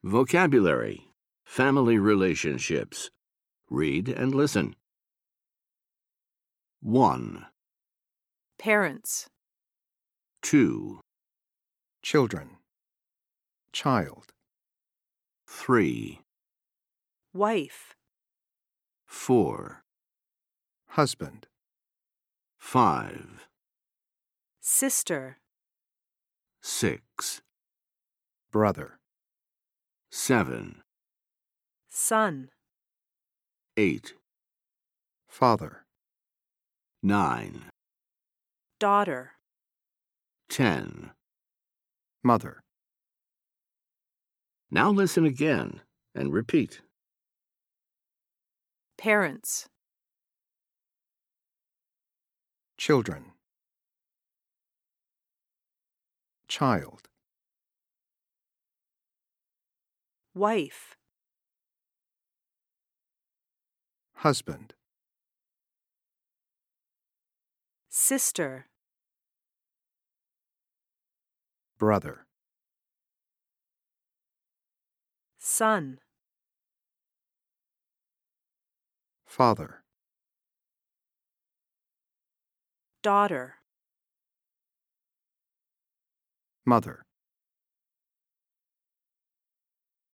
Vocabulary. Family relationships. Read and listen. 1, Parents, 2, children, child, 3, wife, 4, husband, 5, sister, 6, brother, 7, son, 8, father, 9, daughter, 10. mother, Now listen again and repeat. parents, children, child, wife, husband, sister, brother, son, father, daughter, mother.